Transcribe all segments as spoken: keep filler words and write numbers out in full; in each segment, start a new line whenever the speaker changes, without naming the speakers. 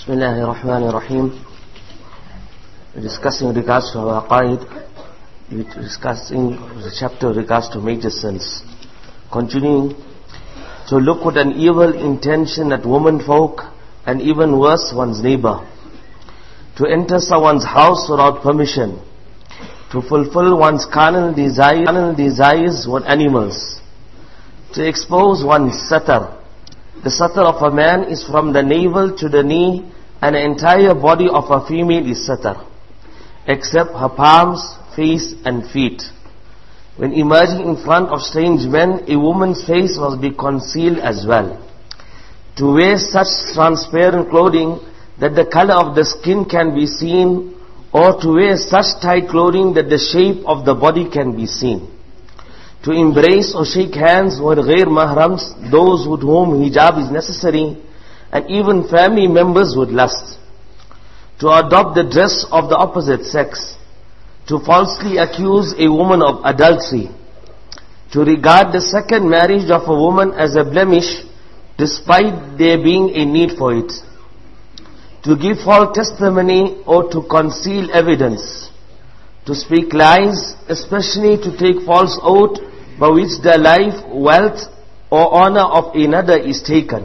Bismillahir Rahmanir Rahim. We're discussing regards to our aqaid. We're discussing the chapter regards to major sins. Continuing to look with an evil intention at womenfolk and even worse, one's neighbor. To enter someone's house without permission. To fulfill one's carnal desires, carnal desires with animals. To expose one's satar. The satar of a man is from the navel to the knee, and the entire body of a female is satar, except her palms, face and feet. When emerging in front of strange men, a woman's face must be concealed as well. To wear such transparent clothing that the color of the skin can be seen, or to wear such tight clothing that the shape of the body can be seen. To embrace or shake hands with ghair mahrams, those with whom hijab is necessary, and even family members with lust. To adopt the dress of the opposite sex. To falsely accuse a woman of adultery. To regard the second marriage of a woman as a blemish, despite there being a need for it. To give false testimony or to conceal evidence. To speak lies, especially to take false oath by which the life, wealth or honor of another is taken.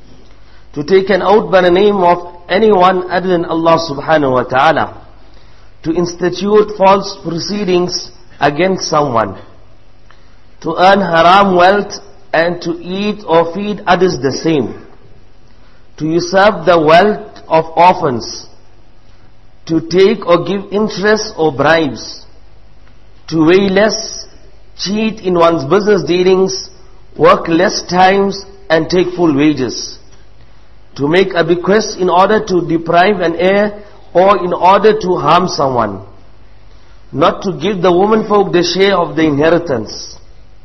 To take an oath by the name of anyone other than Allah subhanahu wa ta'ala. To institute false proceedings against someone. To earn haram wealth and to eat or feed others the same. To usurp the wealth of orphans. To take or give interest or bribes. To weigh less, cheat in one's business dealings, work less times and take full wages. To make a bequest in order to deprive an heir or in order to harm someone. Not to give the womenfolk the share of the inheritance.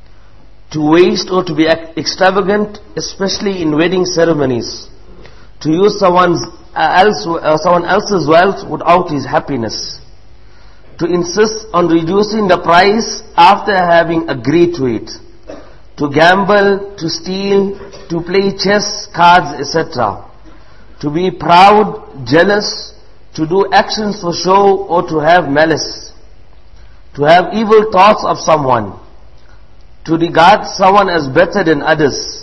To waste or to be extravagant, especially in wedding ceremonies. To use someone's else, uh, someone else's wealth without his happiness. To insist on reducing the price after having agreed to it. To gamble, to steal, to play chess, cards, et cetera. To be proud, jealous, to do actions for show or to have malice. To have evil thoughts of someone. To regard someone as better than others.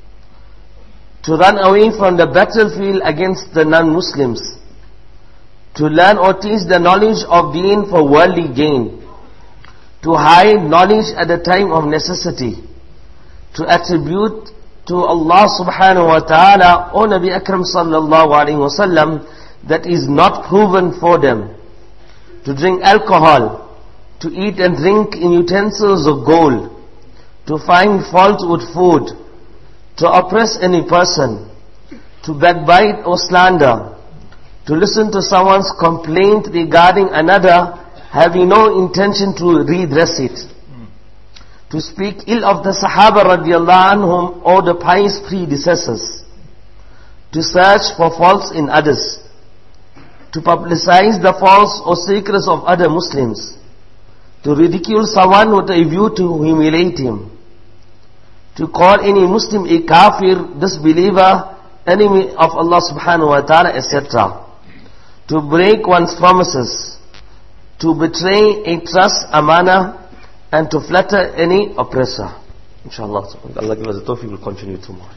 To run away from the battlefield against the non-Muslims. To learn or teach the knowledge of deen for worldly gain. To hide knowledge at the time of necessity. To attribute to Allah subhanahu wa ta'ala or Nabi Akram sallallahu alayhi wa sallam that is not proven for them. To drink alcohol. To eat and drink in utensils of gold. To find fault with food. To oppress any person. To backbite or slander. To listen to someone's complaint regarding another, having no intention to redress it. Mm. To speak ill of the Sahaba radiallahu anhum or the pious predecessors. To search for faults in others. To publicize the faults or secrets of other Muslims. To ridicule someone with a view to humiliate him. To call any Muslim a kafir, disbeliever, enemy of Allah subhanahu wa ta'ala, et cetera. To break one's promises, to betray a trust, amana, and to flatter any oppressor. Inshallah, Allah give us the tawfiq, we'll continue tomorrow.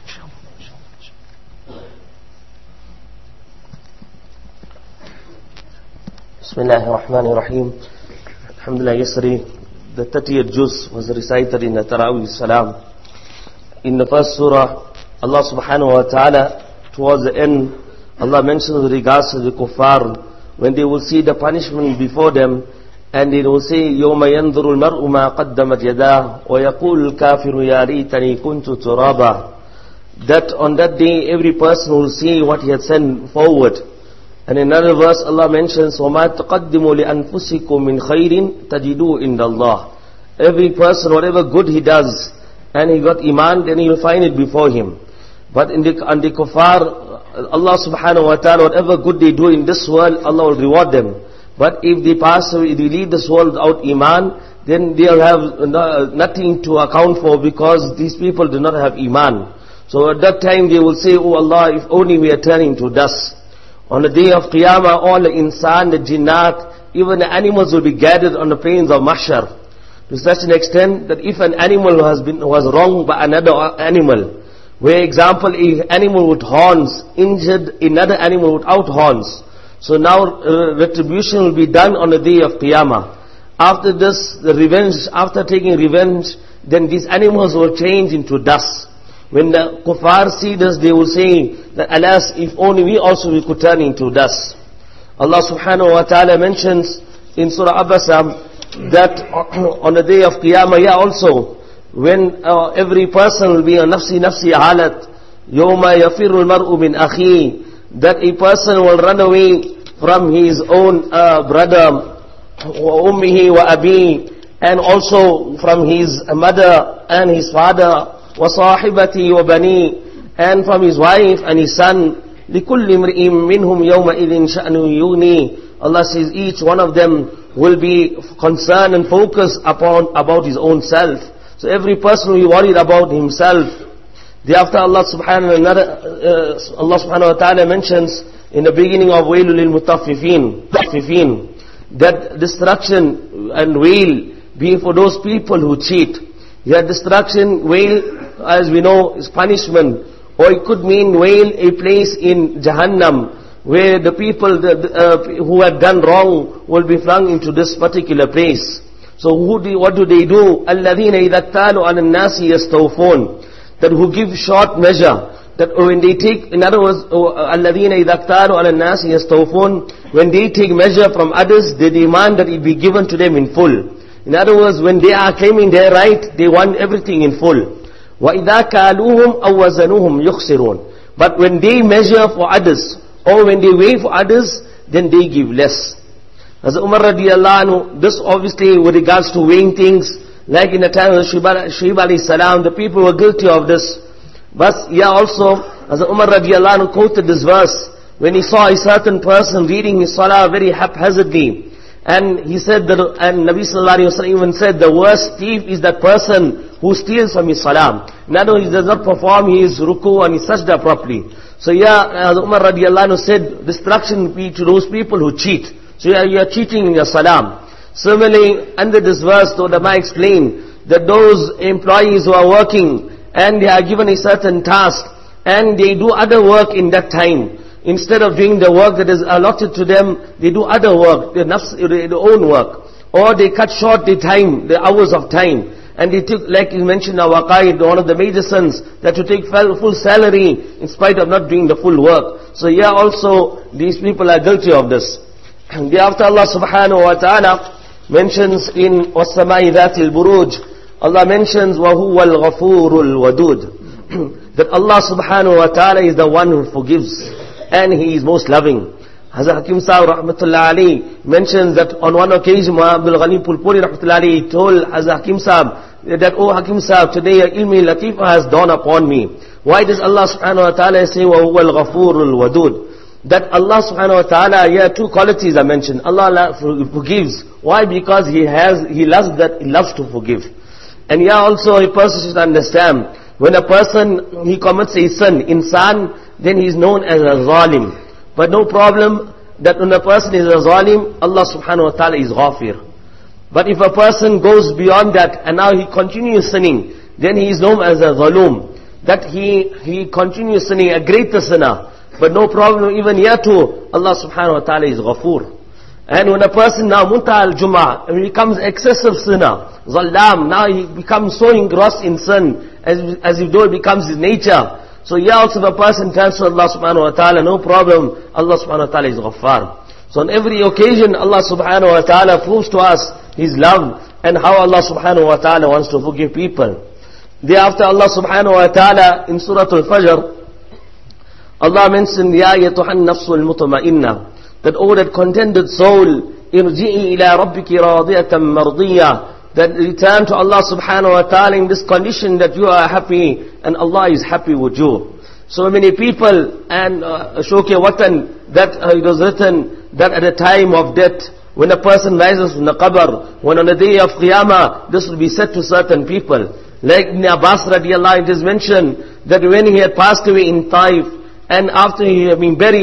Bismillahirrahmanirrahim. Alhamdulillah, yesterday the thirtieth juz was recited in the Taraweeh Salam. In the first surah, Allah subhanahu wa ta'ala, towards the end, Allah mentions with regards to the kuffar, when they will see the punishment before them, and they will say, يَوْمَ يَنْظُرُ الْمَرْءُ مَا قَدَّمَتْ يَدَاهُ وَيَقُولُ الْكَافِرُ يَا رَيْتَنِي كُنْتُ تُرَابًا. That on that day, every person will see what he had sent forward. And in another verse, Allah mentions, وَمَا تَقَدِّمُوا لِأَنفُسِكُم مِّنْ خَيْرٍ تَجِدُوا إِنْدَ اللَّهِ. Every person, whatever good he does, and he got iman, then he will find it before him. But in the, on the kuffar, Allah subhanahu wa ta'ala, whatever good they do in this world, Allah will reward them. But if they pass away, if they leave this world without iman, then they'll have no, nothing to account for, because these people do not have iman. So at that time they will say, oh Allah, if only we are turning to dust. On the day of Qiyamah, all the insan, the jinnat, even the animals will be gathered on the plains of Mahshar. To such an extent that if an animal has been was wronged by another animal, where example, an animal with horns injured another animal without horns, so now uh, retribution will be done on the day of Qiyamah. After this, the revenge, after taking revenge, then these animals will change into dust. When the kuffar see this, they will say that, alas, if only we also we could turn into dust. Allah subhanahu wa ta'ala mentions in Surah Abasa that on the day of Qiyamah, yeah, also, when uh, every person will be a nafsi nafsi halat, yawma yafirul mar'u min akhi, that a person will run away from his own uh, brother, wa ummihi wa abi, and also from his mother and his father, wa sahibati wa bani, and from his wife and his son. لِكُلِّ امْرِئٍ مِّنْهُمْ يَوْمَئِذٍ شَأْنٌ يُغْنِي. Allah says each one of them will be concerned and focused upon about his own self. So every person will be worried about himself. Thereafter Allah subhanahu wa ta'ala, uh, Allah subhanahu wa ta'ala mentions in the beginning of Wailul lil Mutaffifin, that destruction and wail being for those people who cheat. That destruction, wail, as we know, is punishment. Or it could mean wail, a place in Jahannam, where the people that, uh, who have done wrong will be flung into this particular place. So who do, what do they do? الَّذِينَ إِذَا اكْتَالُوا عَلَى النَّاسِ يَسْتَوْفُونَ. That who give short measure. That when they take, in other words, الَّذِينَ إِذَا اكْتَالُوا عَلى النَّاسِ يَسْتَوْفُونَ. When they take measure from others, they demand that it be given to them in full. In other words, when they are claiming their right, they want everything in full. وَإِذَا كَالُوهُمْ أَوْ وَزَنُوهُمْ يُخْسِرُونَ. But when they measure for others, or when they weigh for others, then they give less. As Umar radiallahu anhu, this obviously with regards to weighing things, like in the time of Shuaib alayhi salam, the people were guilty of this. But yeah, also, as Umar radiallahu anhu quoted this verse, when he saw a certain person reading his salah very haphazardly, and he said that, and Nabi sallallahu alayhi wa sallam even said, the worst thief is that person who steals from his salam. In other words, he does not perform his ruku and his sajda properly. So yeah, as Umar radiallahu anhu said, destruction be to those people who cheat. So yeah, you are cheating in your salam. Similarly, under this verse, the ulama explain that those employees who are working and they are given a certain task and they do other work in that time, instead of doing the work that is allotted to them, they do other work, their, nafs, their own work, or they cut short the time, the hours of time. And they took, like you mentioned, our qaid, one of the major sins, that to take full salary in spite of not doing the full work. So yeah, also, these people are guilty of this. And thereafter Allah subhanahu wa ta'ala mentions in وَالسَّمَاءِ ذَاتِ الْبُرُوجِ, Allah mentions وَهُوَ الْغَفُورُ الْوَدُودُ, that Allah subhanahu wa ta'ala is the one who forgives, and He is most loving. Hazrat Hakim Sahib rahmatullah alayhi mentions that on one occasion, Abdul Ghani Pulpuri rahmatullah alayhi told Hazrat Hakim Sahib that, oh Hakim Sahib, today a ilmi latifa has dawned upon me. Why does Allah subhanahu wa ta'ala say وَهُوَ الْغَفُورُ الْوَدُودُ? That Allah subhanahu wa ta'ala, here two qualities are mentioned. Allah forgives. Why? Because He has, He loves that, He loves to forgive. And here also a person should understand, when a person, he commits a sin, insan, then he is known as a zalim. But no problem that when a person is a zalim, Allah subhanahu wa ta'ala is ghafir. But if a person goes beyond that and now he continues sinning, then he is known as a zalum. That he, he continues sinning, a greater sinner. But no problem, even here too, Allah subhanahu wa ta'ala is ghafur. And when a person now munta al-jum'ah, he becomes excessive sinner, zallam, now he becomes so engrossed in sin, as, as if though it becomes his nature. So here also if a person turns to Allah subhanahu wa ta'ala, no problem, Allah subhanahu wa ta'ala is ghaffar. So on every occasion, Allah subhanahu wa ta'ala proves to us His love and how Allah subhanahu wa ta'ala wants to forgive people. Thereafter Allah subhanahu wa ta'ala in Surah Al-Fajr, Allah mentioned, Ya yatuhan nafsul mutma'inna, that oh that contented soul, irji'i ila rabbiki radiyatan mardiyah, that return to Allah subhanahu wa ta'ala in this condition that you are happy and Allah is happy with you. So many people, and Shoke uh, Watan, that uh, it was written that at the time of death, when a person rises from the qabr, when on the day of Qiyamah, this will be said to certain people. Like Ibn Abbas radiallahu anhu, it is mentioned that when he had passed away in Taif, and after he had been buried,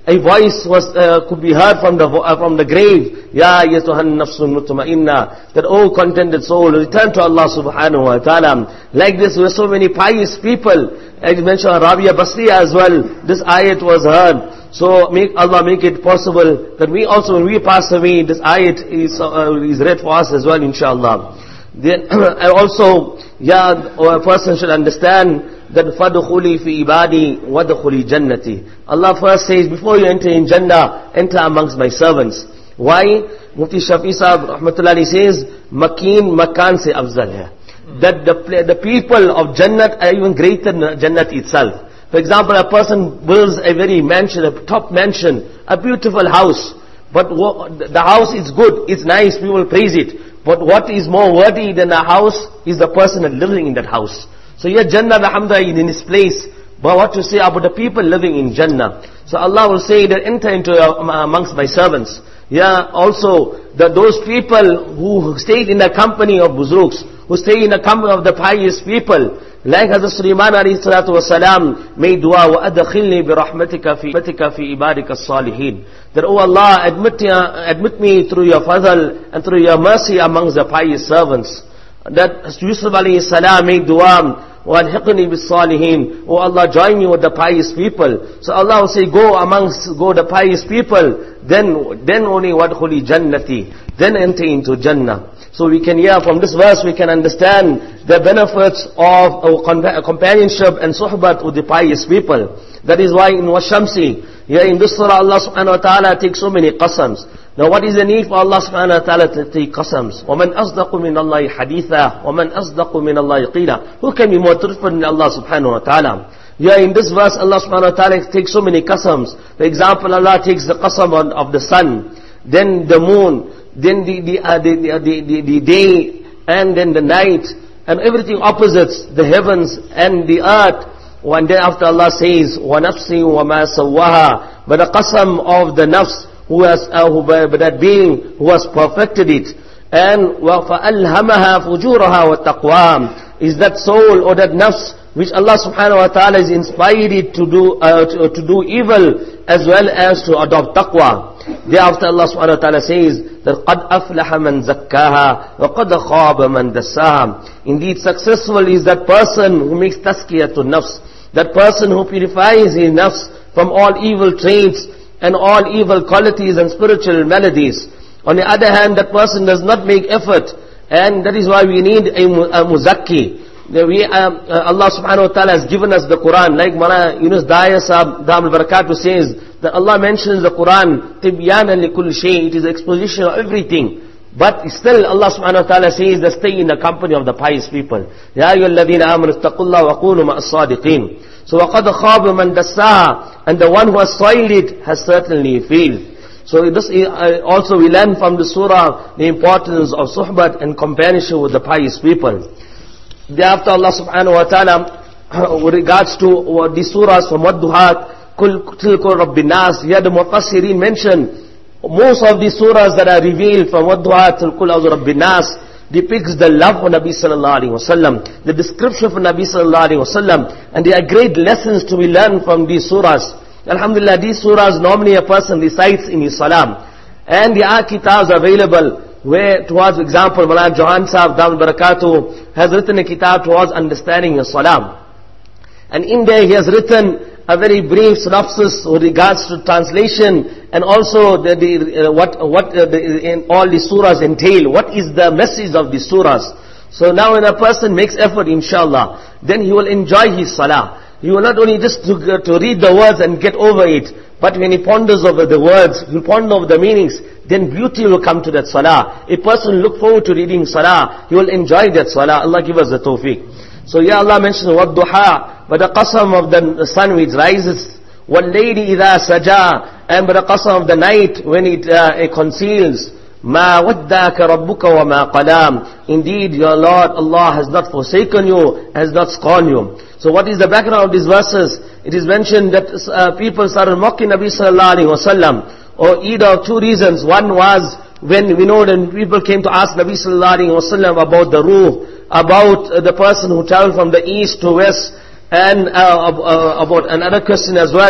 a voice was uh, could be heard from the uh, from the grave. Ya ayyatuhan nafsul mutma'inna, that oh contented soul, return to Allah subhanahu wa ta'ala. Like this, there were so many pious people. As mentioned, Rabia Basriya as well. This ayat was heard. So make Allah make it possible that we also, when we pass away, this ayat is uh, is read for us as well, inshallah. Then also, yeah, a person should understand that فَدْخُلِي فِي إِبَادِي وَدْخُلِي جَنَّتِي. Allah first says, before you enter in Jannah, enter amongst my servants. Why? Mufti Shafi Sahib Rahmatullahi says, Makeen Makan se afzal hai. That the, the people of Jannat are even greater than Jannat itself. For example, a person builds a very mansion, a top mansion, a beautiful house. But the house is good, it's nice, people praise it. But what is more worthy than a house is the person living in that house. So here Jannah, alhamdulillah, is in his place. But what to say about the people living in Jannah? So Allah will say that enter into uh, amongst my servants. Yeah, also that those people who stayed in the company of Buzruks, who stay in the company of the pious people, like Hazrat Sulaiman alayhi salatu wasalam made dua, وَأَدْخِلْنِي بِرَحْمَتِكَ فِي بَتِكَ فِي إِبَادِكَ الصَّالِحِينَ. That, oh Allah, admit, uh, admit me through your fadl and through your mercy amongst the pious servants. That Yusuf alayhi salam made dua, وَأَلْحِقْنِي بِالصَّالِحِينَ. Oh Allah, join me with the pious people. So Allah will say, go amongst, go the pious people, then, then only وَدْخُلِي جَنَّتِي, then enter into Jannah. So we can hear from this verse, we can understand the benefits of a companionship and suhbat with the pious people. That is why in Washamsi, here in this surah, Allah subhanahu wa ta'ala takes so many qasams. Now what is the need for Allah subhanahu wa ta'ala to take qasams? وَمَنْ أَصْدَقُ مِنَ اللَّهِ حَدِيثًا وَمَنْ أَصْدَقُ مِنَ اللَّهِ قِيلًا. Who can be more truthful than Allah subhanahu wa ta'ala? Here in this verse, Allah subhanahu wa ta'ala takes so many qasams. For example, Allah takes the qasam of the sun, then the moon, then the the, uh, the, the, the, the day, and then the night, and everything opposites, the heavens and the earth. One day after Allah says, وَنَفْسٍ وَمَا سَوَّهَا, but the qasam of the nafs, who has, uh, who, by that being who has perfected it, and وَفَأَلْهَمَهَا فُجُورَهَا وَالتَّقْوَى, is that soul or that nafs which Allah subhanahu wa ta'ala is inspired it to do, uh, to, to do evil as well as to adopt taqwa. Thereafter Allah subhanahu wa ta'ala says that قَدْ أَفْلَحَ مَنْ زَكَّاهَا وَقَدْ خَابَ مَنْ دَسَّاهَا. Indeed successful is that person who makes tazkiyatun nafs, that person who purifies his nafs from all evil traits and all evil qualities and spiritual melodies. On the other hand, that person does not make effort, and that is why we need a, a muzakki. We, um, uh, Allah subhanahu wa ta'ala has given us the Quran, like Mara Yunus Daya Sahab Dhamul Barakatuh says, that Allah mentions the Quran, Tibyanan li kulli shay, it is exposition of everything. But still Allah subhanahu wa ta'ala says that stay in the company of the pious people. Ya ayyuhalladhina amanu ittaqullaha wa kunu ma'as sadiqin. So وَقَدْ خَابَ مَنْ دَسَّاهَا, and the one who has soiled it has certainly failed. So this is, uh, also we learn from the surah the importance of suhbat and companionship with the pious people. Thereafter Allah subhanahu wa ta'ala, with regards to uh, the surahs from Wadduhat, Kul Tilkul Rabbin Nas, here the Mufassirin mention most of the surahs that are revealed from Wadduhat till Kul A'udhu Rabbin Nas depicts the love for Nabi sallallahu alaihi wasallam, the description for Nabi sallallahu alaihi wasallam, and there are great lessons to be learned from these surahs. Alhamdulillah, these surahs normally a person recites in his salam, and there are kitabs available where, towards example, Maulana Johan Sahib Dhamul Barakatuh has written a kitab towards understanding your salam. And in there he has written a very brief synopsis with regards to translation, and also the, the, uh, what, what uh, the, in all the surahs entail. What is the message of the surahs? So now when a person makes effort, inshallah, then he will enjoy his salah. He will not only just to, uh, to read the words and get over it, but when he ponders over the words, he will ponder over the meanings, then beauty will come to that salah. A person will look forward to reading salah, he will enjoy that salah. Allah give us the tawfiq. So yeah, Allah mentions وَالضُّحَى, but the qasam of the sun which rises, وَاللَّيْلِ إِذَا سَجَى, and but the qasam of the night when it, uh, it conceals, مَا وَدَّاكَ رَبُّكَ وَمَا قَلَامٍ. Indeed, your Lord Allah has not forsaken you, has not scorned you. So what is the background of these verses? It is mentioned that uh, people started mocking Nabi sallallahu alaihi wasallam, or either of two reasons. One was when we know that people came to ask Nabi sallallahu alaihi wasallam about the ruh, about uh, the person who traveled from the east to west, and uh, uh, about another question as well,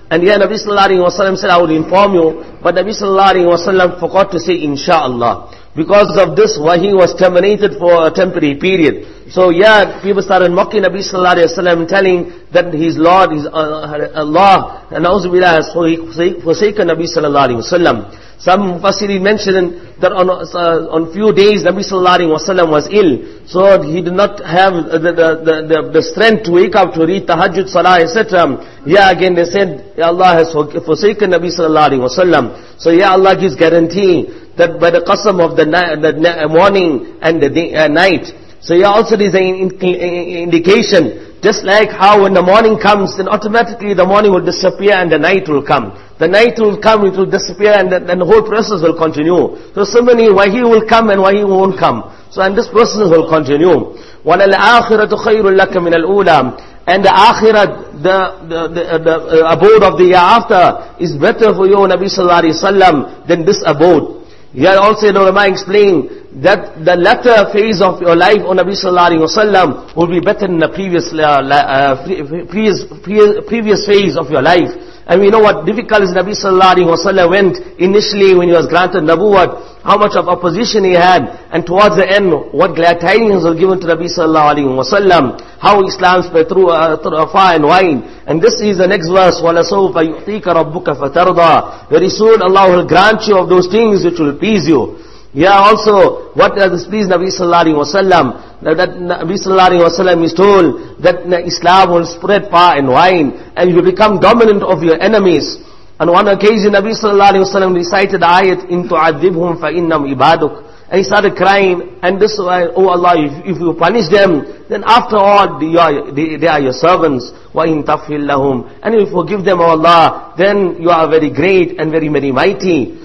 And here Nabi sallallahu alaihi wasallam said, I will inform you, but Nabi sallallahu alaihi wasallam forgot to say inshallah. Because of this, wahi was terminated for a temporary period. So yeah, people started mocking Nabi sallallahu alaihi wasallam, telling that his Lord, his uh, Allah, and Auzubillah has forsaken Nabi sallallahu alaihi wasallam. Some Mufassirin mentioned that on uh, on few days Nabi sallallahu alaihi wasallam was ill, so he did not have the the, the, the, the strength to wake up to read tahajjud, salah, et cetera. Yeah, again they said, yeah, Allah has forsaken Nabi sallallahu alaihi wasallam. So yeah, Allah gives guarantee that by the qasam of the, ni- the morning and the day, uh, night. So yeah, also there is an indication. Just like how when the morning comes, then automatically the morning will disappear and the night will come. The night will come, it will disappear, and the, and the whole process will continue. So similarly, wahi will come and wahi won't come. So and this process will continue. وَلَلْآخِرَةُ خَيْرٌ لَكَ مِنَ الْأُولَى. And the akhirat, the, the, the, the uh, abode of the year after is better for you, Nabi sallallahu alaihi wasallam, than this abode. Here also the ulama explain that the latter phase of your life, O Nabi sallallahu alaihi wasallam, will be better than the previous, uh, uh, previous, previous, previous phase of your life. And we know what difficulties Nabi sallallahu alaihi wasallam went initially when he was granted nabuwwat, how much of opposition he had, and towards the end, what glad tidings were given to Nabi sallallahu alaihi wasallam, how Islam spread through, uh, through far and wide. And this is the next verse, وَلَسَوْفَ يُعْطِيكَ رَبُّكَ فَتَرْضَى. Very soon Allah will grant you of those things which will please you. Yeah, also, what does this please Nabi sallallahu alaihi wasallam? That Nabi sallallahu alaihi wasallam is told that Islam will spread far and wide, and you will become dominant of your enemies. On one occasion, Nabi sallallahu alaihi wasallam recited the ayat, إِن تُعَذِّبْهُمْ فَإِنَّمْ إِبَادُكَ. And he started crying, and this way, oh Allah, if, if you punish them, then after all, they are, they, they are your servants. وَإِن تَغْفِرْ لَهُمْ. And if you forgive them, oh Allah, then you are very great and very, very mighty.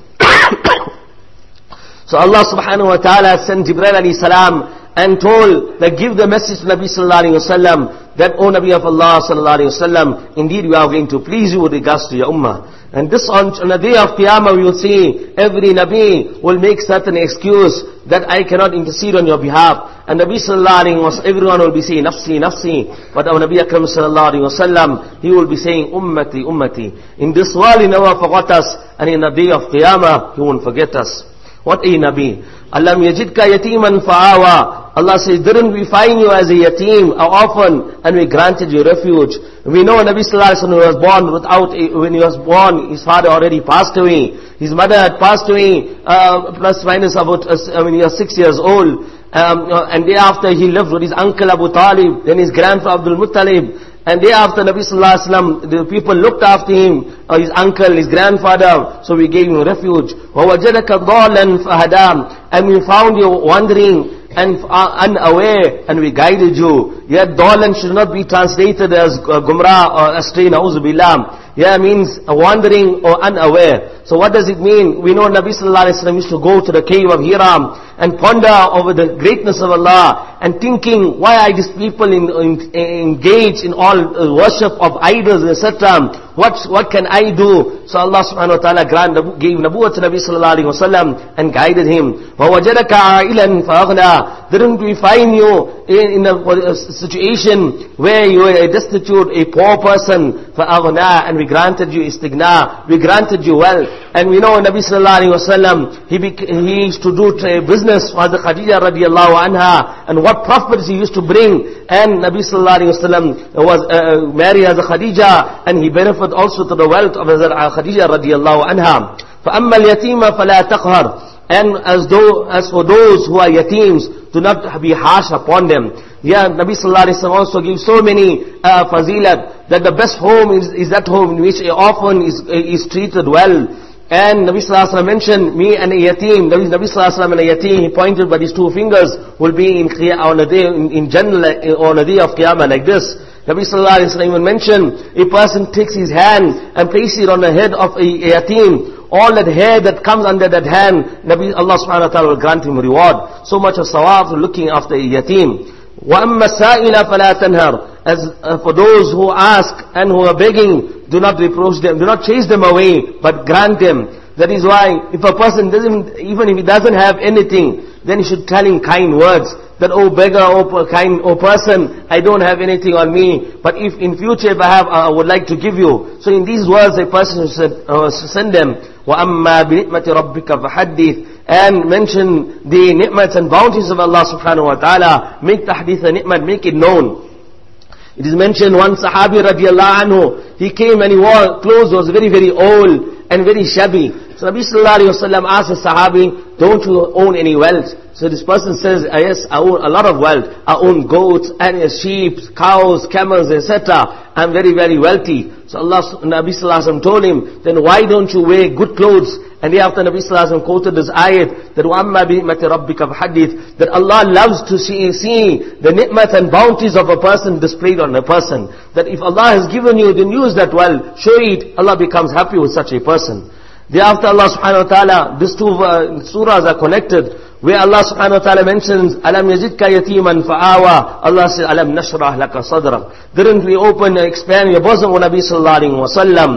So Allah subhanahu wa ta'ala sent Jibreel alayhi salam and told that give the message to Nabi sallallahu alayhi wa sallam that, O Nabi of Allah sallallahu alayhi wa sallam, indeed we are going to please you with regards to your ummah. And this on, on the day of Qiyamah we will see every Nabi will make certain excuse that I cannot intercede on your behalf. And Nabi sallallahu alayhi wa sallam, everyone will be saying nafsi, nafsi. But our Nabi Akram sallallahu alayhi wa sallam, he will be saying ummati, ummati. In this world he never forgot us, and in the day of Qiyamah he won't forget us. What a Nabi. Alam yajidka yatiman fa'awa. Allah says, didn't we find you as a yatim, an orphan, and we granted you refuge? We know Nabi sallallahu alaihi wasallam was born without, a, when he was born, his father already passed away. His mother had passed away, uh, plus minus about, uh, when he was six years old. Um, uh, and thereafter he lived with his uncle Abu Talib, then his grandfather Abdul Muttalib. And thereafter Nabi sallallahu alaihi wasallam, the people looked after him, uh, his uncle, his grandfather, so we gave him refuge. وَوَجَدَكَ ضَالًا فَهَدَامْ. And we found you wandering and uh, unaware, and we guided you. Yet dalan should not be translated as uh, gumrah or astray, na'uzu billah. Yeah, means uh, wandering or unaware. So what does it mean? We know Nabi sallallahu alaihi wasallam used to go to the cave of Hira and ponder over the greatness of Allah and thinking, why are these people in, in, engaged in all uh, worship of idols, et cetera. What what can I do? So Allah subhanahu wa ta'ala grant, gave nabuwwat to Nabi sallallahu alaihi wasallam and guided him. وَوَجَدَكَ عَائِلًا فَأَغْنَى. Didn't we find you in, in a, a situation where you were a destitute, a poor person, فَأَغْنَى, and we granted you istighna, we granted you wealth. And we know Nabi sallallahu alaihi wasallam, he, he used to do business for the Khadija radiallahu anha, and what profits he used to bring. And Nabi sallallahu alaihi wasallam was uh, married as a Khadija, and he benefited also to the wealth of Khadija radiallahu anha. فَأَمَّا الْيَتِيمَ فَلَا تَقْهَرْ. And as though, as for those who are yatims, do not be harsh upon them. Yeah, Nabi sallallahu alaihi wasallam also gives so many uh, fazilat, that the best home is, is that home in which a orphan is, is treated well. And Nabi sallallahu alaihi wasallam mentioned, me and a yatim, Nabi, Nabi sallallahu alaihi wasallam and a yatim, he pointed by his two fingers, will be in on a day, in, in general, on a day of Qiyamah like this. Nabi sallallahu alaihi wasallam even mentioned, a person takes his hand and places it on the head of a, a yatim. All that hair that comes under that hand, Nabi Allah subhanahu wa ta'ala will grant him reward. So much of sawab for looking after a yatim. وَأَمَّا السَّائِلَ فَلَا تَنْهَرْ. As uh, for those who ask and who are begging, do not reproach them, do not chase them away, but grant them. That is why, if a person doesn't, even if he doesn't have anything, then he should tell him kind words. that, oh beggar, oh kind, oh person, I don't have anything on me, but if in future if I have, I would like to give you. So in these words, a person should uh, send them, وَأَمَّا بِنِعْمَةِ رَبِّكَ فَحَدِّث, and mention the ni'mats and bounties of Allah subhanahu wa ta'ala. Make tahdith a ni'mat, make it known. It is mentioned one Sahabi radiallahu anhu, he came and he wore clothes was very very old and very shabby. So Nabi sallallahu alayhi wa sallam asked the Sahabi, don't you own any wealth? So this person says, yes, I own a lot of wealth. I own goats, and sheep, cows, camels, et cetera. I'm very very wealthy. So Allah, Nabi sallallahu alayhi wa sallam told him, then why don't you wear good clothes? And thereafter Nabi sallallahu alayhi wa sallam quoted this ayat, that وَأَمَّا بِنِعْمَةِ رَبِّكَ فَحَدِّث, that Allah loves to see, see the ni'mat and bounties of a person displayed on a person. That if Allah has given you, then use that well, show it, Allah becomes happy with such a person. Thereafter Allah subhanahu wa ta'ala, these two uh, surahs are connected, where Allah subhanahu wa ta'ala mentions, Alam yazidka yatiman fa'awa, Allah says, Alam nashrah laka sadrak. Didn't we open and expand your bosom, O Nabi sallallahu alayhi wa sallam?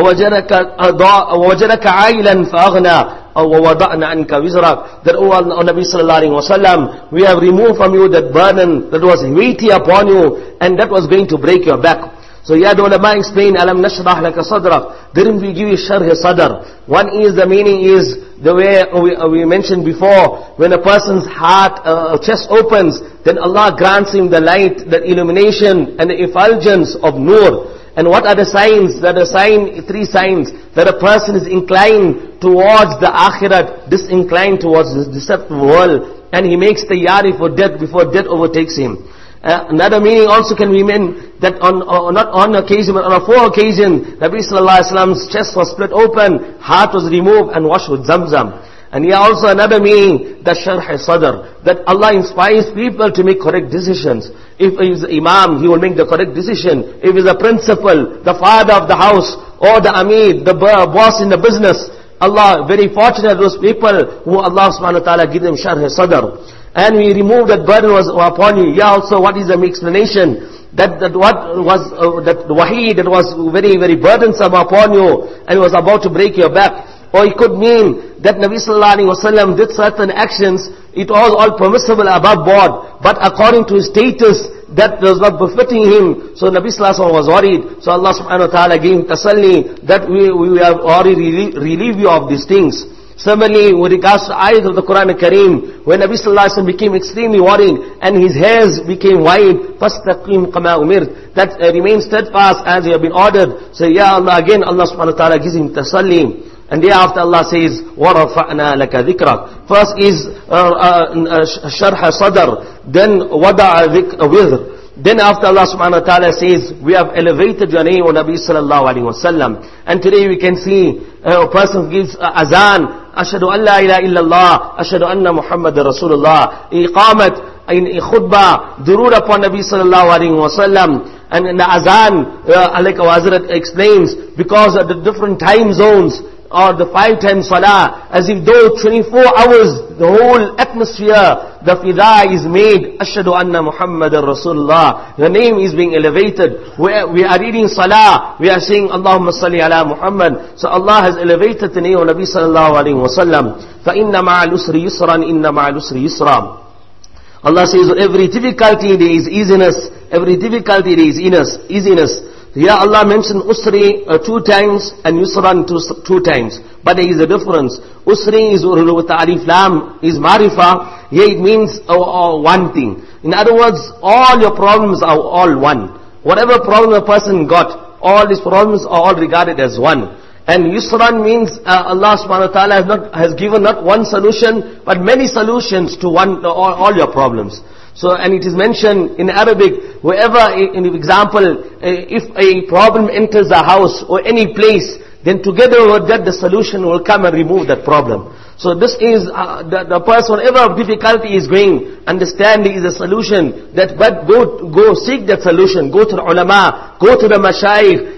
وَوَجَرَكَ عَائِلًا فَأَغْنَى وَوَضَعْنَا عَنْكَ وِزْرَكَ. That, O Nabi sallallahu alayhi wa sallam, we have removed from you that burden that was weighty upon you, and that was going to break your back. So yeah, the ulama explain, Alam nashrah laka sadrak. Didn't we give you sharh sadr? One is, the meaning is, the way we, uh, we mentioned before, when a person's heart, uh, chest opens, then Allah grants him the light, the illumination, and the effulgence of nur. And what are the signs? That are sign, three signs, that a person is inclined towards the akhirat, disinclined towards this deceptive world, and he makes tayyari for death before death overtakes him. Uh, another meaning also can be meant that on, uh, not on occasion, but on a four occasion, Nabi sallallahu alayhi wa sallam's chest was split open, heart was removed and washed with zamzam. And here also another meaning, that sharh sadr, that Allah inspires people to make correct decisions. If he is the imam, he will make the correct decision. If he is a principal, the father of the house, or the amir, the boss in the business, Allah, very fortunate those people who Allah subhanahu wa ta'ala give them sharh sadr. And we remove that burden was upon you. Yeah, also what is the explanation? That, that what was, uh, that wahi that was very, very burdensome upon you, and was about to break your back. Or it could mean that Nabi sallallahu alayhi wa sallam did certain actions, it was all permissible above board, but according to his status, that was not befitting him. So Nabi sallallahu alayhi wa sallam was worried. So Allah subhanahu wa ta'ala gave him tasalli, that we, we have already relieve, relieve you of these things. Similarly, with regards to ayat of the Quran Kareem, when Nabi sallallahu alayhi wa sallam became extremely worried, and his hairs became white, فَاسْتَقِيمْ قَمَا أُمِرْتَ, that uh, remain steadfast as you have been ordered. So ya Allah, again Allah subhanahu wa ta'ala gives him tasalli. And thereafter Allah says, وَرَفَعْنَا لَكَ ذِكْرَكَ. First is uh, uh, sharh sadr, then wada'a wizr. Then after Allah subhanahu wa ta'ala says, we have elevated your name, O Nabi sallallahu alayhi wa sallam. And today we can see uh, a person gives uh, azan, Ashhadu an la ilaha illallah, Ashhadu anna Muhammadar Rasulullah, Iqamat, in khutbah, durood upon Nabi sallallahu alayhi wa sallam. And in the azan, uh, like our Hazrat explains, because of the different time zones, or the five times salah, as if though twenty-four hours, the whole atmosphere, the fida is made, Ashhadu anna Muhammadar Rasulullah, the name is being elevated. We are, we are reading salah, we are saying Allahumma salli ala Muhammad. So Allah has elevated the name of Nabi sallallahu alayhi wa sallam. فَإِنَّ مَعَ الْأُسْرِ يُسْرًا إِنَّ مَعَ الْأُسْرِ يُسْرًا. Allah says, every difficulty there is easiness, every difficulty there is easiness. easiness. Here Allah mentioned usri uh, two times and yusran two, two times. But there is a difference. Usri is with the alif lam, is marifa. Here it means uh, uh, one thing. In other words, all your problems are all one. Whatever problem a person got, all these problems are all regarded as one. And yusran means uh, Allah subhanahu wa ta'ala has, not, has given not one solution, but many solutions to one uh, all, all your problems. So, and it is mentioned in Arabic, wherever, in example, if a problem enters a house or any place, then together with that the solution will come and remove that problem. So this is, uh, the, the person, whatever difficulty is going, understand there is a solution, that but go, go seek that solution, go to the ulama, go to the mashayikh,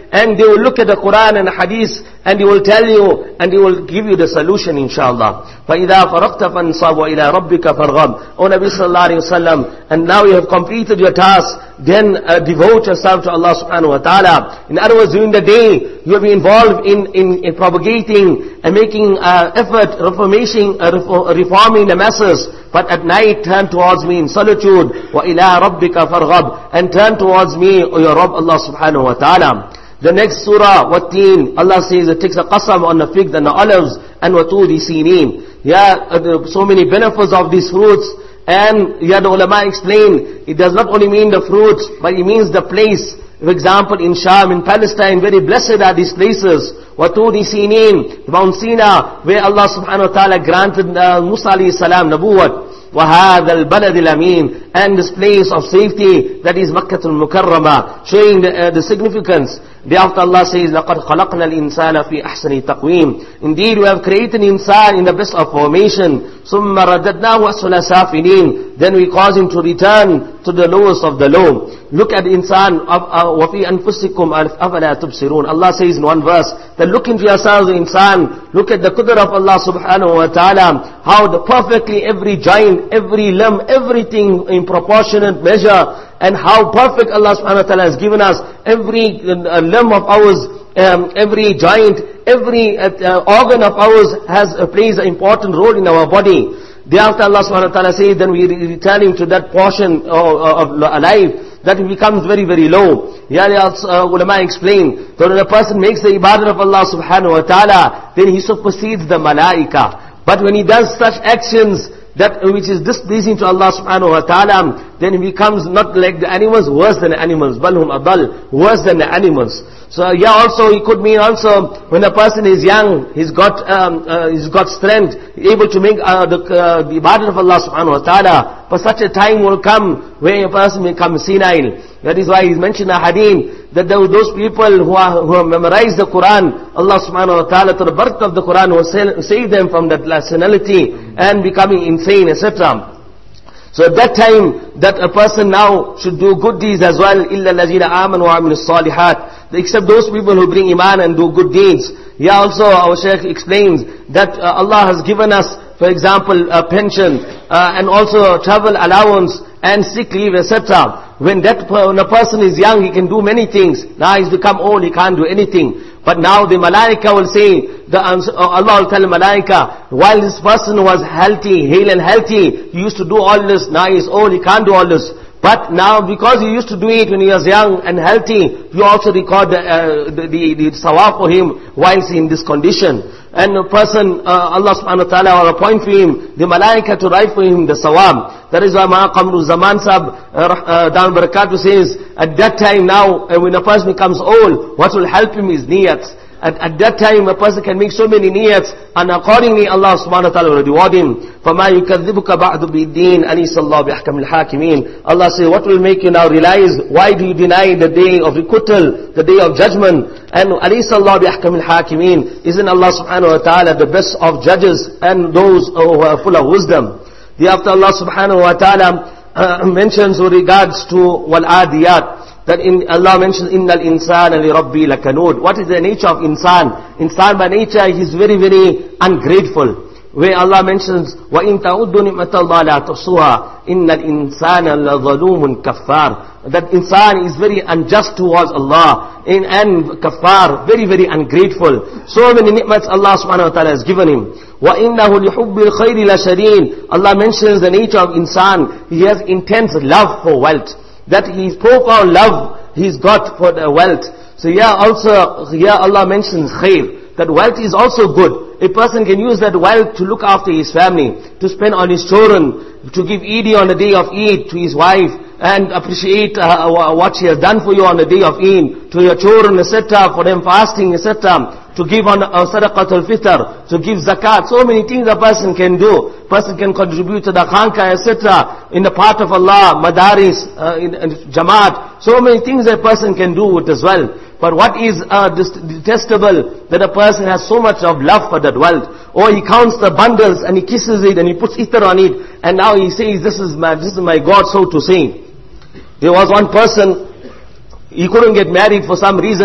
and they will look at the Quran and the Hadith, and they will tell you, and they will give you the solution, inshallah. فَإِذَا فَرَقْتَ فَانْصَبْ وَإِلَىٰ رَبِّكَ فَارْغَبْ. O Nabi sallallahu alayhi wa sallam, and now you have completed your task, then uh, devote yourself to Allah subhanahu wa ta'ala. In other words, during the day, you will be involved in, in, in propagating and making uh, effort, reformation, uh, reforming the masses. But at night, turn towards me in solitude. وَإِلَىٰ رَبِّكَ فَارْغَبْ. And turn towards me, O your Rabb, Allah subhanahu wa ta'ala. The next surah, Wat-Teen, Allah says it takes a qasam on the figs and the olives, and Waturi Sineen. Yeah, uh, so many benefits of these fruits. And yeah, the ulama explain, it does not only mean the fruits, but it means the place. For example, in Sham, in Palestine, very blessed are these places. Waturi Sineen, Mount Sinai, where Allah subhanahu wa ta'ala granted uh, Musa alayhi salam nabuwat. وَهَذَا الْبَلَدِ الْأَمِينَ. And this place of safety, that is Makkah al-Mukarramah, showing the, uh, the significance. Thereafter Allah says, لَقَدْ خَلَقْنَا الْإِنسَانَ فِي أَحْسَنِ تَقْوِيمٍ. Indeed, we have created insan in the best of formation. ثُمَّ رَدَدْنَاهُ أَسْفَلَ سَافِلِينَ. Then we cause him to return to the lowest of the low. Look at insan, وَفِي أَنفُسِكُمْ أَفَلَا تُبْصِرُونَ. Allah says in one verse, that look into yourselves, insan, look at the qudr of Allah subhanahu wa ta'ala, how the perfectly every joint, every limb, everything in proportionate measure, and how perfect Allah subhanahu wa ta'ala has given us every uh, limb of ours, um, every joint, every uh, uh, organ of ours has uh, plays an important role in our body. Thereafter Allah subhanahu wa ta'ala says, then we return him to that portion uh, of alive, that it becomes very, very low. Yeah, uh, ulama explain that when a person makes the ibadah of Allah subhanahu wa ta'ala, then he supersedes the malaika. But when he does such actions, that which is displeasing to Allah subhanahu wa ta'ala, then he becomes not like the animals, worse than the animals. Balhum adal, worse than the animals. So yeah, also it could mean also when a person is young, he's got um, uh, he's got strength, able to make uh, the, uh, the ibadah of Allah subhanahu wa ta'ala. But such a time will come where a person will become senile. That is why he's mentioned a hadith that those people who are who have memorized the Quran, Allah subhanahu wa ta'ala to the birth of the Quran will save them from that senility and becoming insane, et cetera. So at that time, that a person now should do good deeds as well. إِلَّا الَّذِينَ آمَنُوا وَعَمِلُوا الصَّالِحَاتِ. Except those people who bring iman and do good deeds. Yeah, also our Shaykh explains that uh, Allah has given us, for example, a pension uh, and also travel allowance and sick leave, et cetera. When that when a person is young, he can do many things. Now he's become old, he can't do anything. But now the malaika will say, the Allah will tell the malaika, while this person was healthy, hale and healthy, he used to do all this. Now he's old, he can't do all this. But now, because he used to do it when he was young and healthy, you also record the, uh, the, the, the sawab for him whilst in this condition. And a person, uh, Allah subhanahu wa ta'ala will appoint for him the malaika to write for him the sawab. That is why Ma Qamru Zaman Sab, uh, down Barakatuh says, at that time now, uh, when a person becomes old, what will help him is niyat. At, at that time, a person can make so many niyats, and accordingly Allah subhanahu wa ta'ala will reward him. فَمَا يُكَذِّبُكَ بَعْدُ بِالدِّينِ أَلِيسَ اللَّهُ بِأَحْكَمِ الْحَاكِمِينَ. Allah says, what will make you now realize, why do you deny the day of requital, the day of judgment? And أَلِيسَ اللَّهُ بِأَحْكَمِ الْحَاكِمِينَ. Isn't Allah subhanahu wa ta'ala the best of judges and those who are full of wisdom? Thereafter Allah subhanahu wa ta'ala uh, mentions with regards to wal-adiyat, that in Allah mentions, Innal insana li rabbi lakanud. What is the nature of insan? Insan by nature, he is very, very ungrateful. Where Allah mentions, وَإِن تَعُدُّ نِعْمَةَ اللَّهِ لَا تُحْصُوهَا إِنَّ الْإِنسَانَ لَظَلُومٌ كَفَّارٌ. That insan is very unjust towards Allah, in, and kaffar, very, very ungrateful. So many ni'mats Allah subhanahu wa ta'ala has given him. وَإِنَّهُ لِحُبِّ الْخَيْرِ لَشَدِيدٌ. Allah mentions the nature of insan. He has intense love for wealth. That his profound love he's got for the wealth. So yeah, also, here Allah mentions khair, that wealth is also good. A person can use that wealth to look after his family, to spend on his children, to give Eid on the day of Eid to his wife, and appreciate uh, what she has done for you on the day of Eid, to your children, et cetera, for them fasting, et cetera, to give on uh, sadaqatul fitr, to give zakat. So many things a person can do. Person can contribute to the khanka, et cetera, in the path of Allah, madaris, uh, in, in jamaat. So many things a person can do with as well. But what is uh, detestable, that a person has so much of love for that wealth, or he counts the bundles and he kisses it and he puts itar on it, and now he says, this is my, this is my God, so to say. There was one person, he couldn't get married for some reason,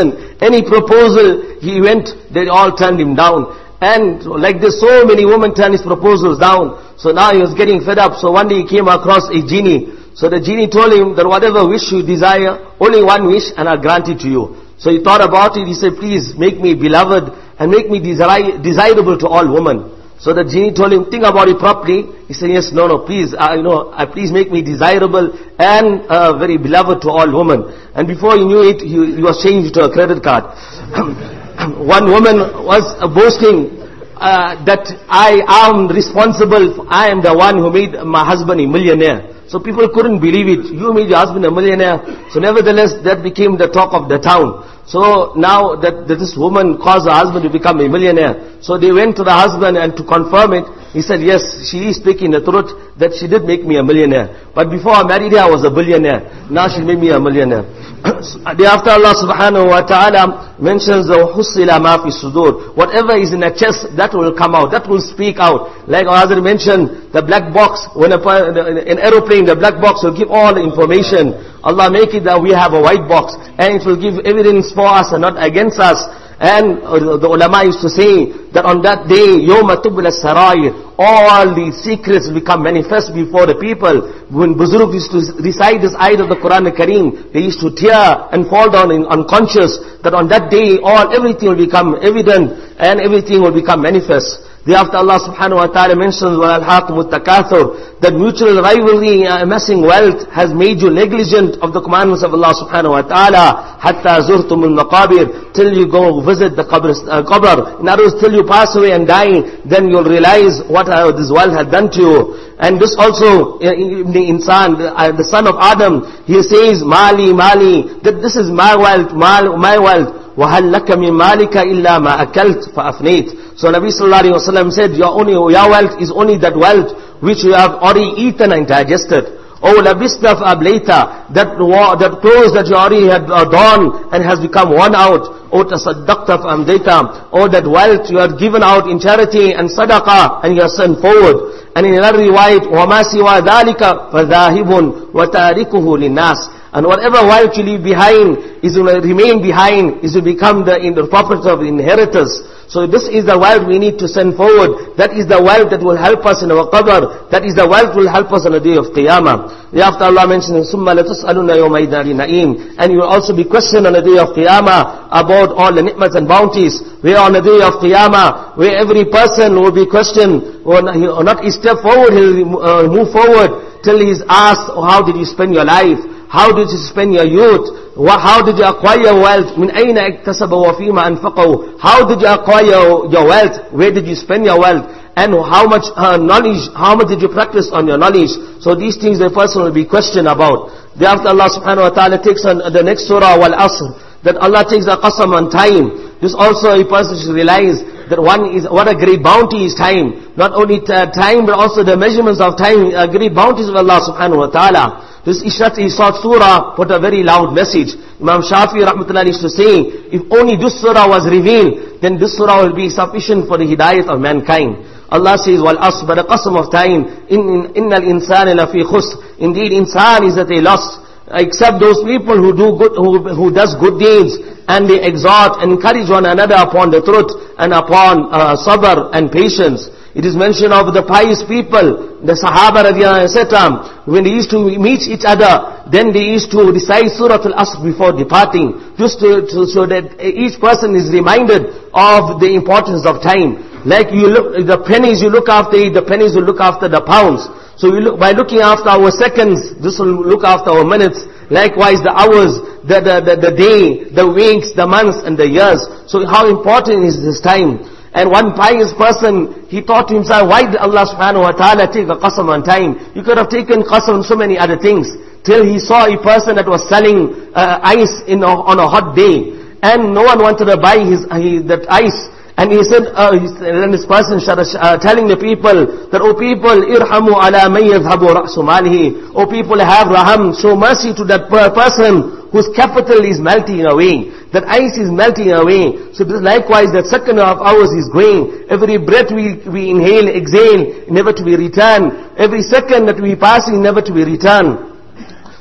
Any proposal he went, they all turned him down. And like this, so many women turned his proposals down. So now he was getting fed up. So one day he came across a genie. So the genie told him that whatever wish you desire, only one wish and I'll grant it to you. So he thought about it. He said, please make me beloved and make me desire, desirable to all women. So the genie told him, think about it properly. He said, yes, no, no, please, uh, you know, uh, please make me desirable and uh, very beloved to all women. And before he knew it, he, he was changed to a credit card. One woman was uh, boasting uh, that I am responsible, I am the one who made my husband a millionaire. So people couldn't believe it. You made your husband a millionaire. So nevertheless, that became the talk of the town. So now that, that this woman caused her husband to become a millionaire. So they went to the husband and to confirm it, he said, yes, she is speaking the truth that she did make me a millionaire. But before I married her, I was a billionaire. Now she made me a millionaire. Thereafter Allah subhanahu wa ta'ala mentions the husila ma fi sudur. Whatever is in a chest, that will come out, that will speak out. Like Azir mentioned, the black box, when a, an aeroplane, the black box will give all the information. Allah make it that we have a white box, and it will give evidence for us and not against us. And the ulama used to say that on that day, يَوْمَ تُبْلَ السَّرَائِرِ, all the secrets will become manifest before the people. When Buzurg used to recite this ayat of the Quran al-Kareem, they used to tear and fall down in unconscious, that on that day, all everything will become evident and everything will become manifest. Thereafter Allah subhanahu wa ta'ala mentions وَالْحَاكُمُ التَّكَاثُرُ, that mutual rivalry, uh, amassing wealth has made you negligent of the commandments of Allah subhanahu wa ta'ala. حَتَّى زُرْتُمُ الْمَقَابِرِ, till you go visit the qabr, uh, qabr. In other words, till you pass away and die, then you'll realize what uh, this wealth had done to you. And this also, uh, in the insan, the, uh, the son of Adam, he says, Mali, Mali, that this is my wealth, my, my wealth. وَهَلْ لَكَ مِنْ مَالِكَ إِلَّا مَا أَكَلْتَ فَأَفْنَيْتَ. So Nabi sallallahu alayhi wa sallam said, your, only, your wealth is only that wealth which you have already eaten and digested. Oh, labista fa'ablayta, that that clothes that you already had adorned and has become worn out. Oh, tasaddaqta fa'amdayta, oh, that wealth you have given out in charity and sadaqah and you have sent forward. And in another riwayat, وَمَا سِوَى ذَلِكَ فَذَاهِبٌ وَتَارِكُهُ لِلنَّاسِ. And whatever wealth you leave behind is will remain behind, is to become the, in the property of inheritors. So this is the wealth we need to send forward. That is the wealth that will help us in our qabr. That is the wealth will help us on the day of Qiyamah. Thereafter Allah mentions, ثُمَّ لَتُسْأَلُنَّ يَوْمَئِذٍ عَنِ النَّعِيمِ. And you will also be questioned on the day of Qiyamah about all the ni'mats and bounties. Where on the day of Qiyamah, where every person will be questioned, or not he step forward, he'll uh, move forward till he is asked, oh, how did you spend your life? How did you spend your youth? How did you acquire wealth? مِنْ أَيْنَ اكْتَسَبَ وَفِيمَ أَنْفَقَهُ. How did you acquire your wealth? Where did you spend your wealth? And how much uh, knowledge, how much did you practice on your knowledge? So these things the person will be questioned about. Thereafter Allah subhanahu wa ta'ala takes on the next surah, Wal-Asr, that Allah takes a qasam on time. This also a person should realize that one is, what a great bounty is time. Not only time, but also the measurements of time, uh, great bounties of Allah subhanahu wa ta'ala. This Ishrat Ishrat surah put a very loud message. Imam Shafi rahmatullah used to say, if only this surah was revealed, then this surah will be sufficient for the hidayat of mankind. Allah says, wal asr, but a qasam of time, in innal insana lafi khusr. Indeed, insan is at a loss, except those people who do good, who, who does good deeds, and they exhort and encourage one another upon the truth and upon uh, sabr and patience. It is mentioned of the pious people, the Sahaba radiallahu anhum, et cetera. When they used to meet each other, then they used to recite Surah Al-Asr before departing, just to, to, so that each person is reminded of the importance of time. Like you look, the pennies you look after, the pennies will look after the pounds. So we look, by looking after our seconds, this will look after our minutes. Likewise the hours, the, the, the, the day, the weeks, the months and the years. So how important is this time? And one pious person, he thought to himself, why did Allah subhanahu wa ta'ala take a qasam on time? You could have taken qasam on so many other things. Till he saw a person that was selling uh, ice in a, on a hot day. And no one wanted to buy his, his that ice. And he said, uh, and this person uh, telling the people that, oh people, irhamu ala man yadhhabu ra'su malihi. Oh people, have raham, show mercy to that person whose capital is melting away. That ice is melting away. So this, likewise, that second of ours is going. Every breath we, we inhale, exhale, never to be returned. Every second that we pass, never to be returned.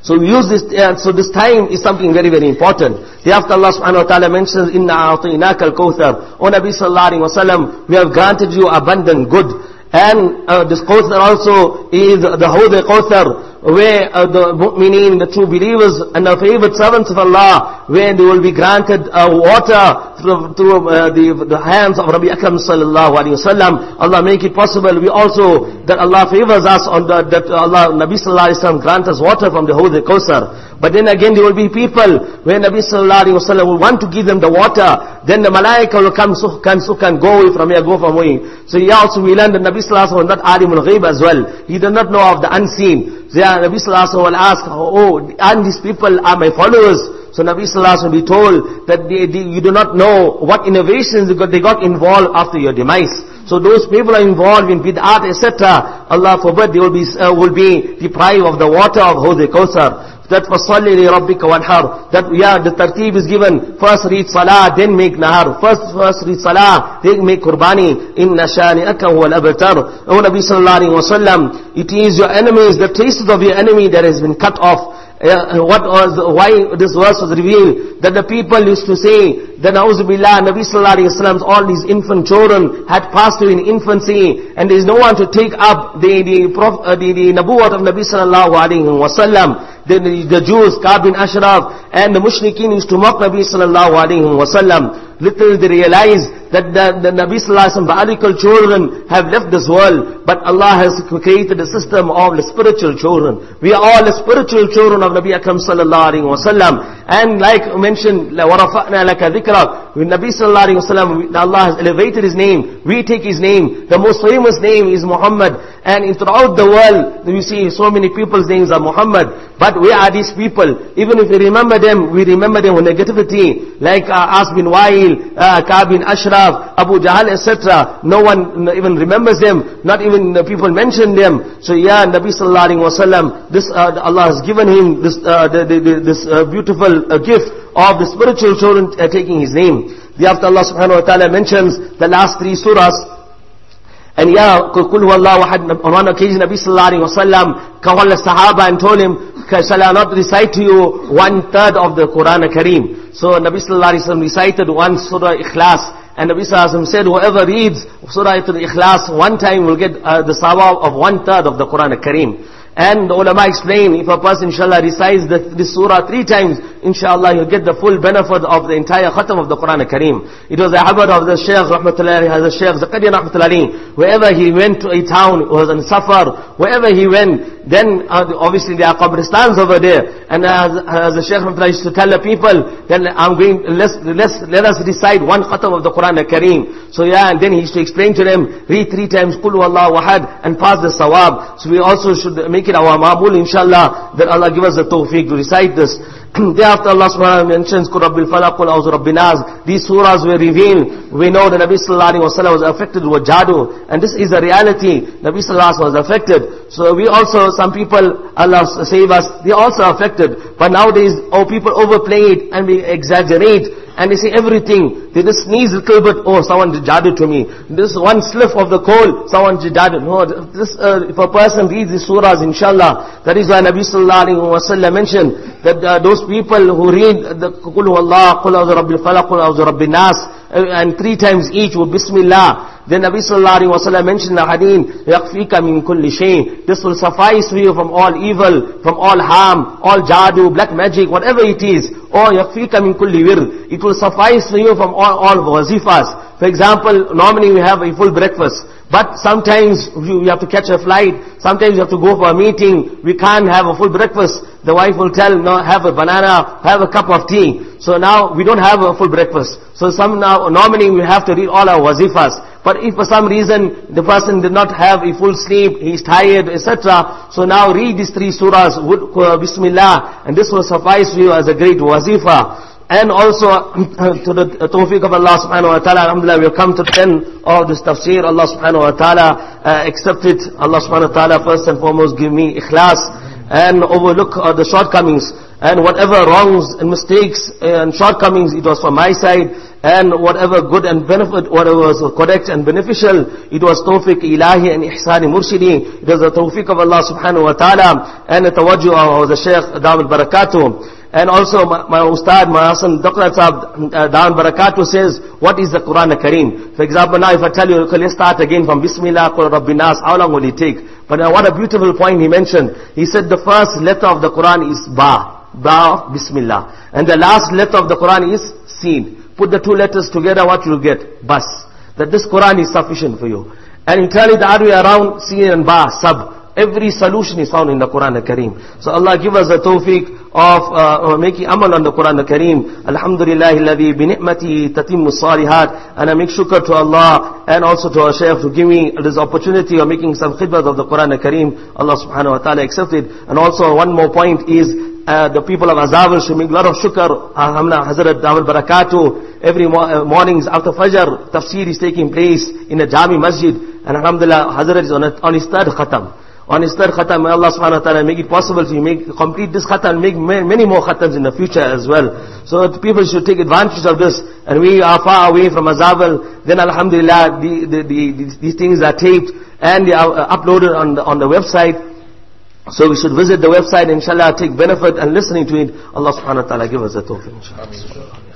So we use this, uh, so this time is something very, very important. Thereafter Allah subhanahu wa ta'ala mentions, Inna a'tainaka al-kawthar. O Nabi sallallahu alayhi wa sallam, we have granted you abundant good. And uh, this Kawthar also is the Hawd Kawthar, where uh, the mu'mineen, the true believers and the favorite servants of Allah, where they will be granted uh, water through, through uh, the, the hands of Rabbi Akram sallallahu alayhi wa sallam. Allah make it possible. We also, that Allah favors us on the, that Allah, Nabi sallallahu alayhi wa sallam grant us water from the Hawd Kawthar. But then again there will be people where Nabi sallallahu alayhi wa sallam will want to give them the water. Then the malaika will come, suhkan, suhkan, go away from here, go from away. So here also we learn that Nabi sallallahu alayhi wa sallam was not alimul ghaib as well. He did not know of the unseen. So yeah, Nabi sallallahu alayhi wa sallam will ask, oh, and these people are my followers. So Nabi sallallahu alayhi wa sallam will be told that they, they, you do not know what innovations they got, they got involved after your demise. So those people are involved in bid'at, et cetera. Allah forbid they will be, uh, will be deprived of the water of Hawd Kawthar. That فَصَلِّ لِرَبِّكَ وَانْحَرْ. That, yeah, the tartib is given. First read salah, then make nahar. First, first read salah, then make qurbani. إِنَّ شَانِئَكَ هُوَ الْأَبْتَرُ. O Nabi sallallahu alayhi wa sallam, it is your enemies, the traces of your enemy that has been cut off. Uh, what was, why this verse was revealed? That the people used to say, that Na'uzubillah, Nabi sallallahu alayhi wa sallam, all these infant children had passed away in infancy, and there is no one to take up the, the, prof, uh, the, the nabuwat of Nabi sallallahu alayhi wa sallam. The, the Jews, Ka'b bin Ashraf, and the Mushrikeen used to mock Nabi sallallahu alayhi wa sallam. Little they realize that the, the Nabi sallallahu alayhi wa sallam, biological children have left this world, but Allah has created a system of the spiritual children. We are all the spiritual children of Nabi Akram sallallahu alayhi wa sallam. And like mentioned, وَرَفَعْنَا لَكَ ذِكْرًا. When Nabi sallallahu alayhi wa sallam, Allah has elevated his name, we take his name. The most famous name is Muhammad. And in throughout the world, you see so many people's names are Muhammad. But where are these people? Even if we remember them, we remember them with negativity. Like uh, As bin Wa'il, uh, Ka'b bin Ashraf, Abu Jahl, et cetera. No one even remembers them. Not even the people mention them. So yeah, Nabi sallallahu alayhi wa sallam, this, uh, Allah has given him this, uh, the, the, the, this uh, beautiful uh, gift of the spiritual children uh, taking his name. Thereafter Allah subhanahu wa ta'ala mentions the last three surahs. And yeah, Qul huwallahu ahad, on one occasion Nabi sallallahu alayhi wa sallam called the Sahaba and told him, shall I not recite to you one third of the Quran Kareem? So Nabi sallallahu alayhi wa sallam recited one surah Ikhlas. And Nabi sallallahu alayhi wa sallam said, whoever reads surah Ikhlas one time will get uh, the sawab of one third of the Quran Kareem. And the ulama explain, if a person inshallah recites the, this surah three times, inshallah he'll get the full benefit of the entire khatam of the Quran Kareem. It was a habit of the Shaykh Rahmatullahi, the Shaykh Zakaria Rahmatullahi, wherever he went to a town, was in Safar, wherever he went, then uh, obviously there are qabristans over there, and as, as the Shaykh Rahmatullahi used to tell the people, then I'm going, let's, let's, let us recite one khatam of the Quran Kareem. So yeah, and then he used to explain to them, read three times Qul huwallahu ahad and pass the sawab. So we also should make it our ma'mul, inshallah, that Allah give us the tawfiq to recite this. Thereafter Allah subhanahu wa ta'ala mentions Qul Rabbil Falaq, Qul A'udhu Rabbin Nas. These surahs were revealed. We know that Nabi sallallahu alayhi wa sallam was affected with jadoo, and this is a reality. Nabi sallallahu alayhi wa sallam was affected. So we also, some people, Allah save us, they are also affected. But nowadays, oh, people overplay it and we exaggerate. And they say everything. They just sneeze a little bit, oh, someone did jadoo to me. This one sniff of the coal, someone did jadoo. No, this, uh, if a person reads these surahs, inshallah, that is why Nabi sallallahu alayhi wa sallam mentioned that uh, those people who read the Qul huwallahu, Qul a'udhu rabbil falaq, Qul a'udhu rabbin nas, uh, and three times each with Bismillah. Then Nabi sallallahu alayhi wa sallam mentioned the hadith, يَقْفِيكَ مِن كُلِّ شَيْءٍ. This will suffice for you from all evil, from all harm, all jadoo, black magic, whatever it is. Or يَقْفِيكَ مِن كُلِّ وِرْ. It will suffice for you from all, all wazifas. For example, normally we have a full breakfast. But sometimes you have to catch a flight, sometimes you have to go for a meeting, we can't have a full breakfast. The wife will tell, no, have a banana, have a cup of tea. So now we don't have a full breakfast. So some now, normally we have to read all our wazifas. But if for some reason the person did not have a full sleep, he is tired, et cetera. So now read these three surahs, Bismillah, and this will suffice for you as a great wazifa. And also, to the tawfiq of Allah subhanahu wa ta'ala, alhamdulillah, we have come to the end of this tafsir. Allah subhanahu wa ta'ala uh, accept it. Allah subhanahu wa ta'ala first and foremost give me ikhlas and overlook uh, the shortcomings. And whatever wrongs and mistakes and shortcomings, it was from my side. And whatever good and benefit, whatever was correct and beneficial, it was tawfiq ilahi and ihsani murshidi. It was the tawfiq of Allah subhanahu wa ta'ala and the tawajjuh of the Shaykh Dawud Barakatuh. And also my, my Ustad, my Hassan Doctor Sahab uh, Dawud Barakatuh says, what is the Quran Kareem? For example, now if I tell you, okay, let's start again from Bismillah, Qul Rabbin Nas, how long will it take? But uh, what a beautiful point he mentioned. He said the first letter of the Quran is Ba. Ba, Bismillah. And the last letter of the Quran is Seen. Put the two letters together, what you'll get? Bas. That this Quran is sufficient for you. And entirely the other way around, Seen and Ba, Sab. Every solution is found in the Quran Al-Kareem. So Allah give us the tawfiq of uh, making amal on the Quran Al-Kareem. Alhamdulillah, alladhi bi ni'mati tatimmu salihat. And I make shukr to Allah and also to our Shaykh to give me this opportunity of making some khidmat of the Quran Al-Kareem. Allah subhanahu wa ta'ala accepted. And also one more point is, Uh, the people of Azawal should make a lot of shukr. Alhamdulillah, Hazrat Dawud Barakatuh, every mo- uh, mornings after Fajr, tafsir is taking place in a Jami Masjid. And Alhamdulillah, Hazrat is on, a, on his third khatam. On his third khatam, may Allah subhanahu wa ta'ala make it possible to make, complete this khatam, make ma- many more khatams in the future as well. So that people should take advantage of this. And we are far away from Azawal, then Alhamdulillah, the, the, the, the, these things are taped and they are uh, uploaded on the, on the website. So we should visit the website, inshallah, take benefit and listening to it. Allah subhanahu wa ta'ala give us the tawfiq, inshallah.